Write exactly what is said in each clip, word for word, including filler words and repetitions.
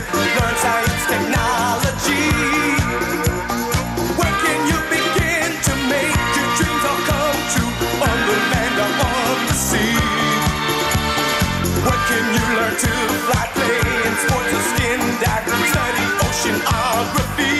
learn science, technology. Where can you begin to make your dreams all come true? On the land or on the sea? What can you learn to fly, play in sports or skin dive, study oceanography?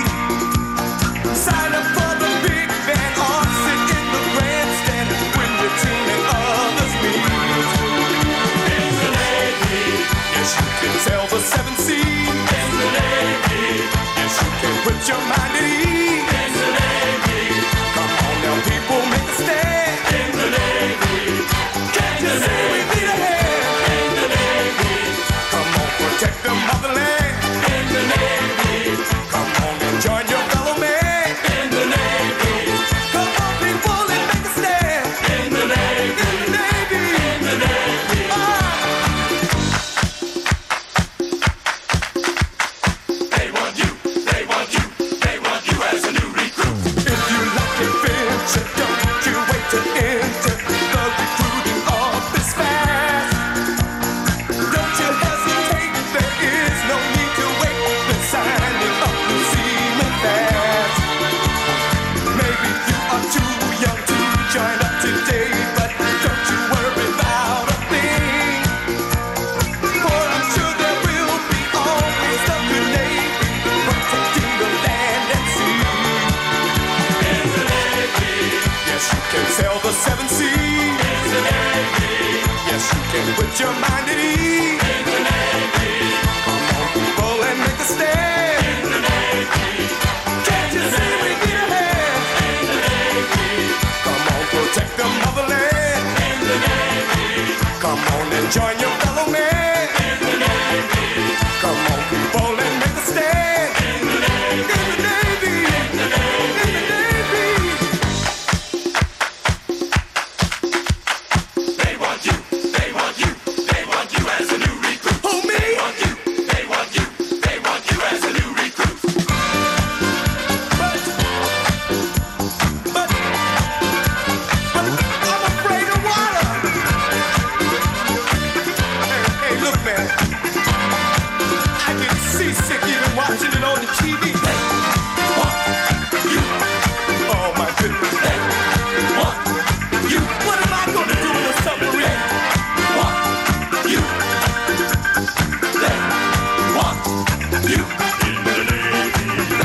Sign up for the big band or sit in the grandstand when you're tuning others meet. In the Navy, yes you can sail the seven seas. In the Navy, yes you can put your mind at ease. In the Navy, come on now people, make a stand. In the Navy, can't you see we need a hand? In the Navy, come on protect the motherland. In the Navy, come on and join your fellow man. In the Navy, come on people and make a stand. In the Navy, in the Navy, in the Navy. Ah. They want you, they want you, they want you as a new recruit. If you like adventure, don't you wait to enter. The recruiting office fast. Don't you hesitate, there is no need to wait. The signing up will seem fast. Maybe you are too young to join up today, but don't you worry about a thing. For I'm sure there will be always a good Navy protecting the land and sea. In the Navy, yes you can sail the seven seas. In the Navy, yes you can put your mind at ease. In the Navy, come on people and make a stand. In the Navy, can't you see we need a hand? In the Navy, come on protect the motherland. In the Navy, come on and join your fellow man. In the Navy, come on people and make a stand. In the Navy, in the Navy, in the Navy, in the Navy. They want you, they want you, they want you as a new recruit. Who, me? They want you, they want you, they want you as a new recruit. But, but, but I'm afraid of water. Hey, hey, look, man. I get seasick even watching it on the T V. They want you. Oh my goodness. They want you. What am I gonna do in a submarine? Want you. They want you. In the Navy.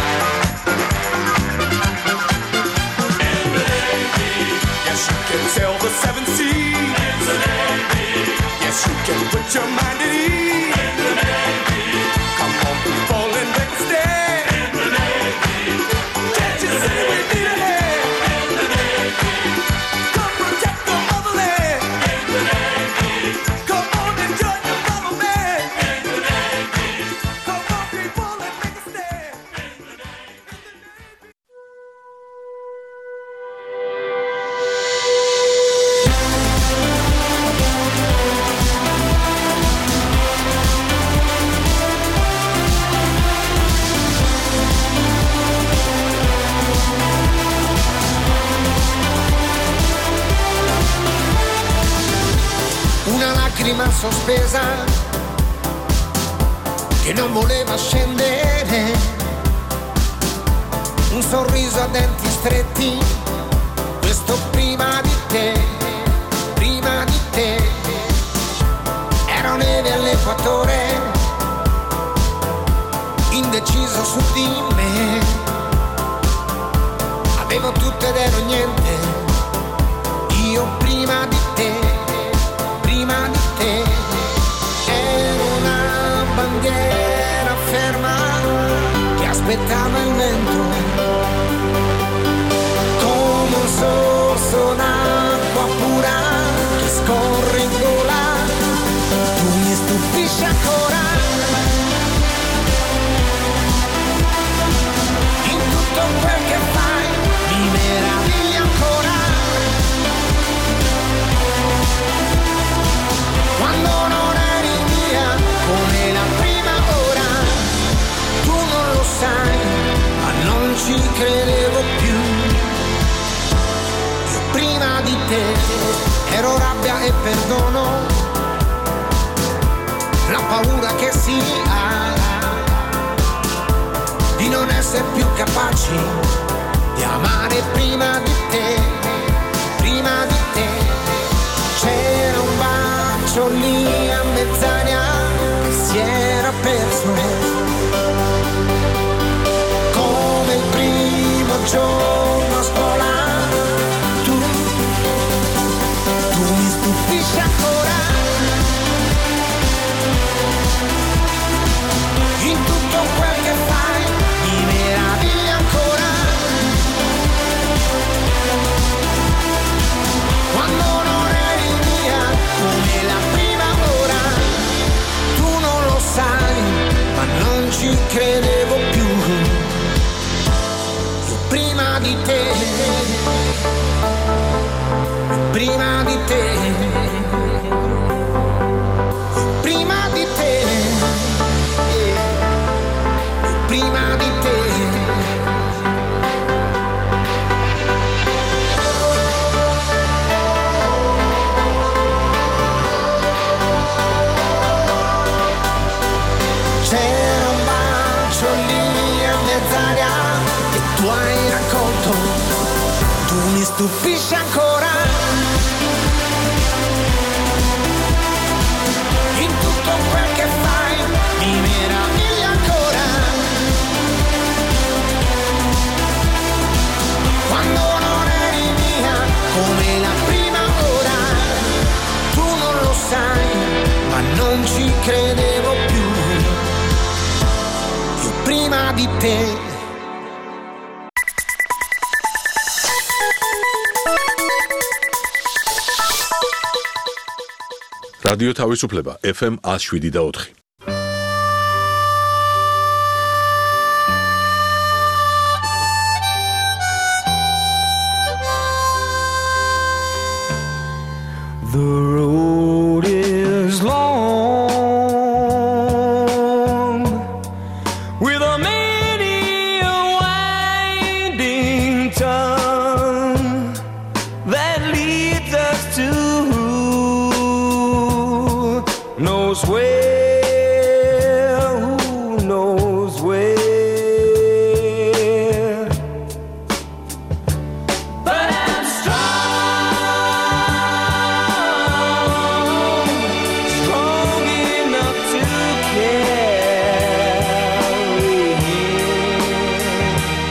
In the Navy. Yes, you can sail the seven seas. In the Navy. Yes, you can put your mind at ease. In the Navy. Come on, people, and make a stand. In the Navy. Can't you see we need a hand? In the Navy. Come protect the motherland. In the Navy. Come on and join your fellow man. In the Navy. Come on, people, and make a stand. In the Navy. Una lacrima sospesa che non voleva scendere, un sorriso a denti stretti, questo prima di te, prima di te. Ero neve all'equatore, indeciso su di me, avevo tutto ed ero niente, io prima di te, prima di te. Ero una bandiera ferma che aspettava il vento, come un sorso d'acqua pura che scorre in gola. Tu mi stupisci ancora in tutto quel che fai, mi meraviglia ancora quando non eri mia come la prima ora. Tu non lo sai, ma non ci credevo più. Io prima di te ero rabbia e perdono, la paura che si ha di non essere più capaci di amare prima di te, prima di te. C'era un bacio lì a mezz'aria che si era perso, come il primo giorno a scuola. Tu, tu mi stupisci ancora, in tutto quel che fai mi meravigli ancora. Quando non eri mia come la prima ora, tu non lo sai, ma non ci credevo più. Io prima di te, prima di te, prima di te, prima di te. C'era un bacio lì a mezz'aria che tu hai raccolto, tu mi stupisci ancora, in tutto quel che fai mi meravigli ancora. Quando non eri mia come la prima ora, tu non lo sai, ma non ci credevo più. Io prima di te. რადიო თავისუფლება ეფ ემ one oh seven და four. The road is long with a many a winding tongue that leads us to knows where, who knows where. But I'm strong, strong enough to carry him.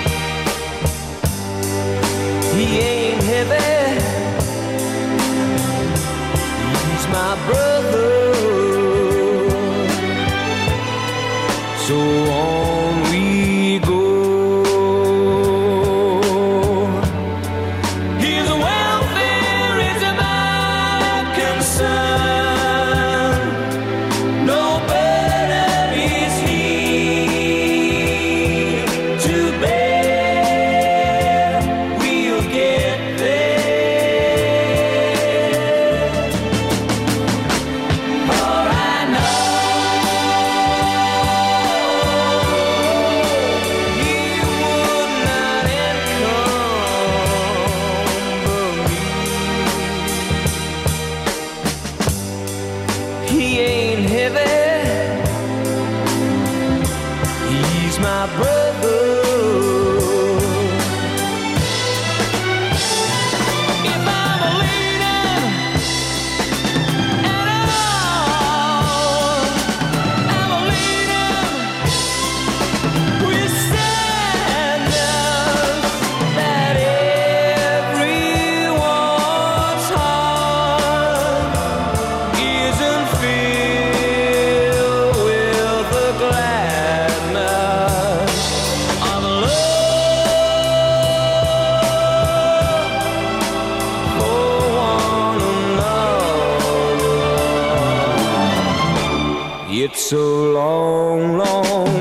He ain't heavy, he's my brother. So on we go. His welfare is my concern. No burden is he to bear. We'll get there. For I know he ain't heavy, he's my brother. If I'm a leader at all, I'm a leader with standards that everyone's heart isn't filled with the gladness of love for one another. It's a long, long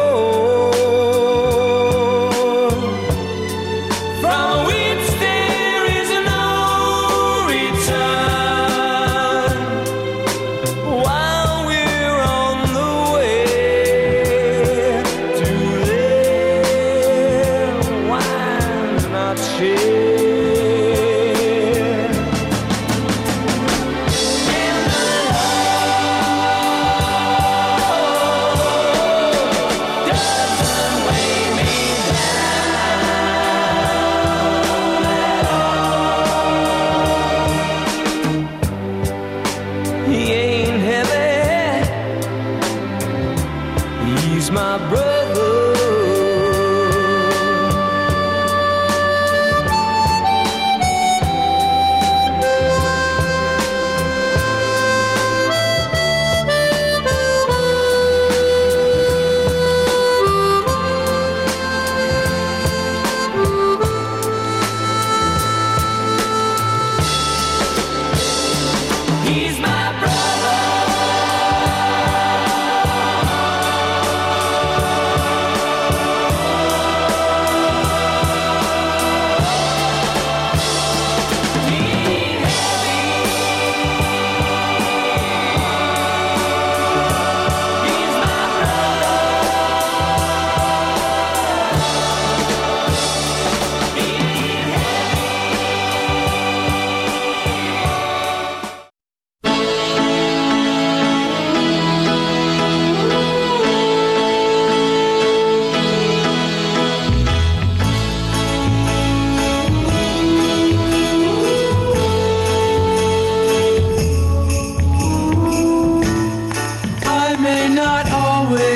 road from which there is no return. While we're on the way to there, why not share? In the love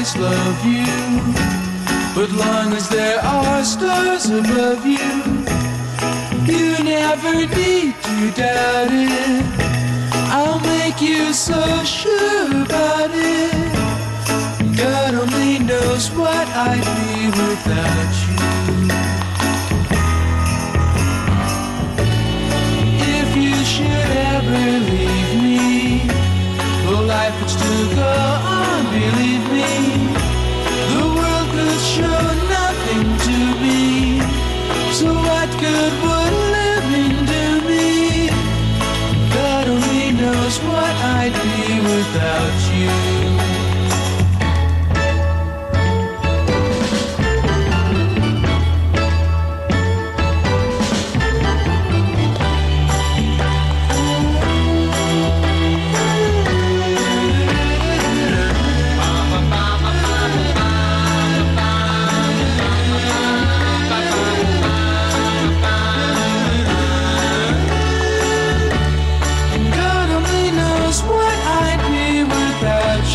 planets love you, but long as there are stars above you, you never need to doubt it. I'll make you so sure about it. God only knows what I'd be without you. If you should ever leave me, though life would still go on, believe me, the world could show nothing to me. So what good would living do me? God only knows what I'd be without you. God only knows what I'd be without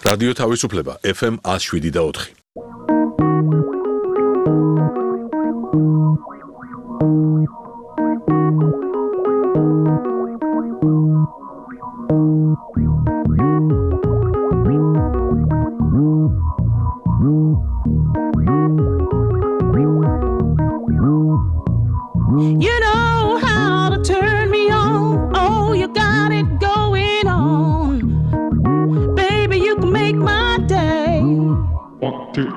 რადიო თავისუფლება ეფ ემ one oh seven და four. You know how to turn me on. Oh, you got it going on. Baby, you can make my day. One, two.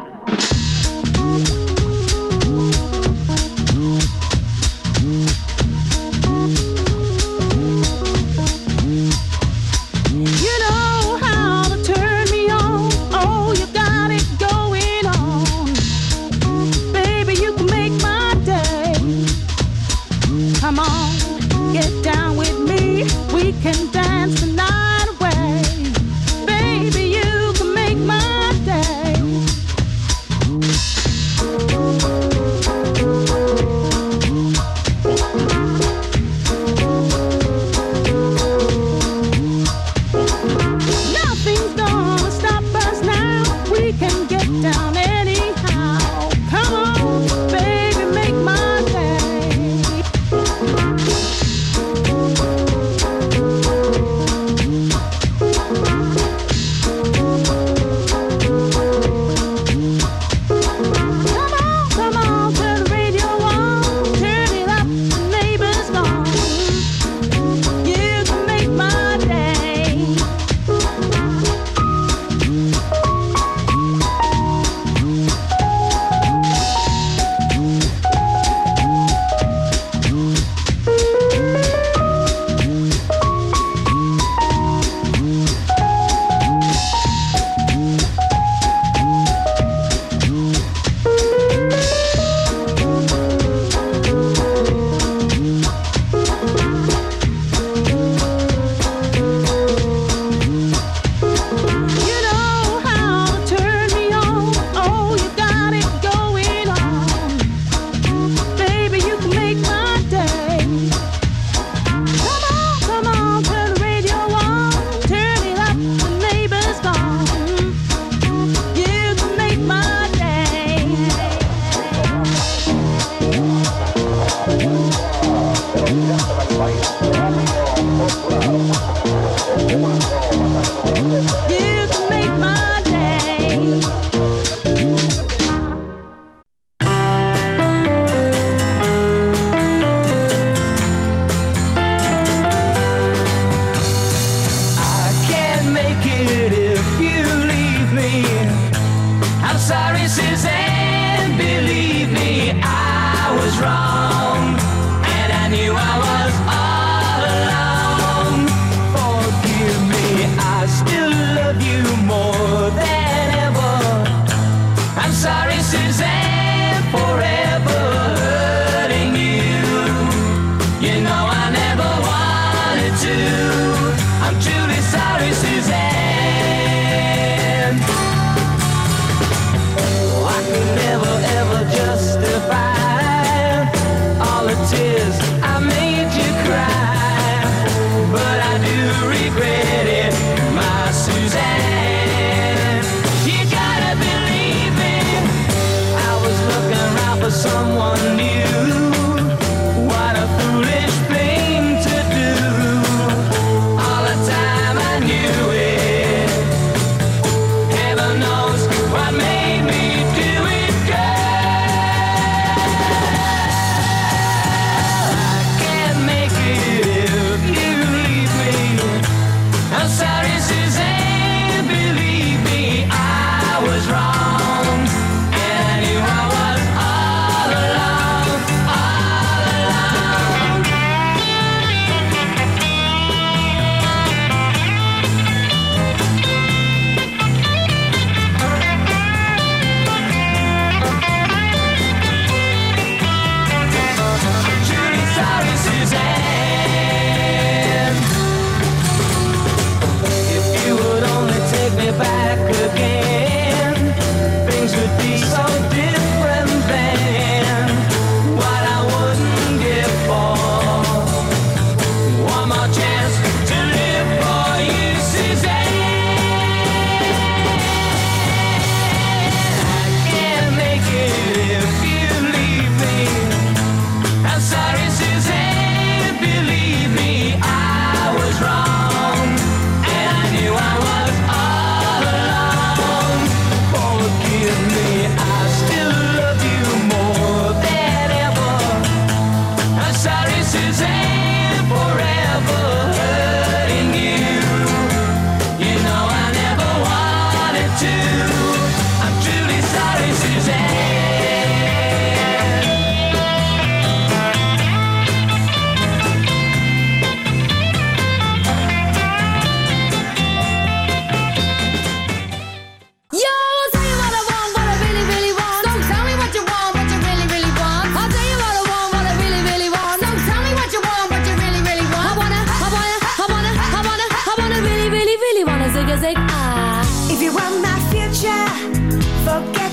You know how to turn me on. Oh, you got it going on. Baby, you can make my day. Come on, get down with me. We can dance the night away. Baby, you can make my day.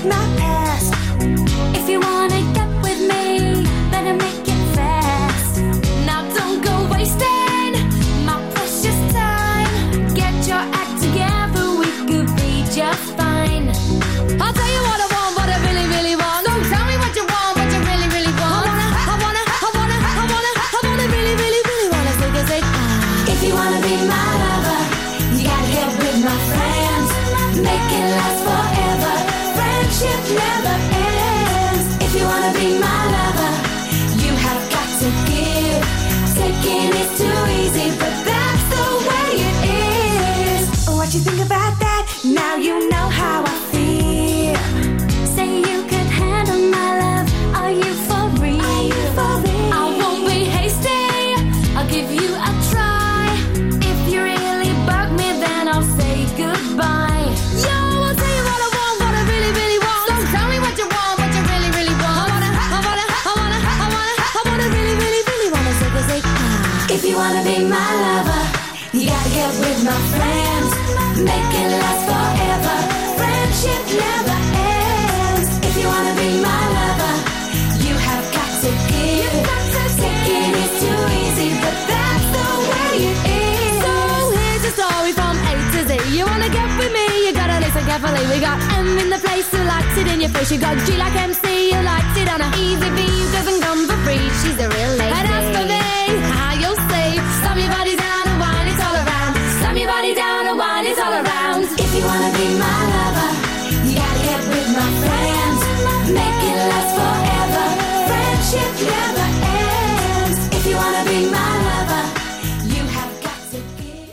my past. If you wanna get with me, better make it fast. Now don't go wasting my precious time. Get your act together, we could be just fine. I'll tell you what I want, what I really, really want. Don't tell me what you want, what you really, really want. I wanna, I wanna, I wanna, I wanna, I wanna really, really, really wanna say, say, ah. If you wanna be my lover, you gotta get with my friends. Make it last forever. Friendship never ends. If you wanna be my lover, you have got to give. Taking is too easy, but that's the way it is. What you think about that? Now you know how I feel. Say you could handle my love. Are you for real? Are you for real? I won't be hasty. I'll give you a try. If you really bug me, then I'll say goodbye. Yo, I'll tell you what I want, what I really, really want. Don't tell me what you want, what you really, really want. I wanna, I wanna, I wanna, I wanna, I wanna really, really, really wanna say, say, ah. If you wanna be my lover, you gotta get with my friends. Make it last forever. Friendship never ends. If you wanna be my lover, you have got to give. Taking is too easy, but that's the way it is. So here's the story from A to Z. You wanna get with me, you gotta listen carefully. We got M in the place who likes it in your face. You got G like M C who likes it on a easy V who doesn't come for free. She's a real lady. And as for me, how you'll see. Slam your body down and wine, it's all around. Slam your body down and wine, it's all around. If you wanna be my lover, you gotta get with my friends. Make it last forever. Friendship never ends. If you wanna be my lover, you have got to give.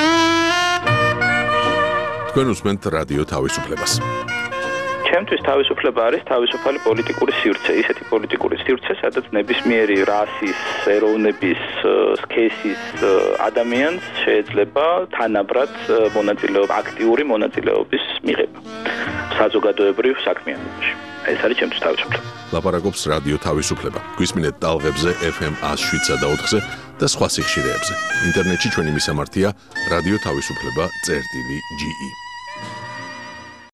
თქვენ უსმენთ რადიო თავისუფლებას. ჩემთვის თავისუფლება არის თავისუფალი პოლიტიკური სივრცე, ისეთი პოლიტიკური სივრცე, სადაც ნებისმიერი რასის, ეროვნების, სქესის ადამიანს შეიძლება თანაბრად მონაწილეობა, აქტიური მონაწილეობის მიღება საზოგადოებრივ საქმიანობაში. ეს არის ჩემთვის თავისუფლება. ლაპარაკობს რადიო თავისუფლება. გვისმინეთ ტალღებზე F M one oh seven და ოთხზე და სხვა სიხშირეებზე. ინტერნეტში ჩვენი მისამართია რადიო თავისუფლება წერტილი G E.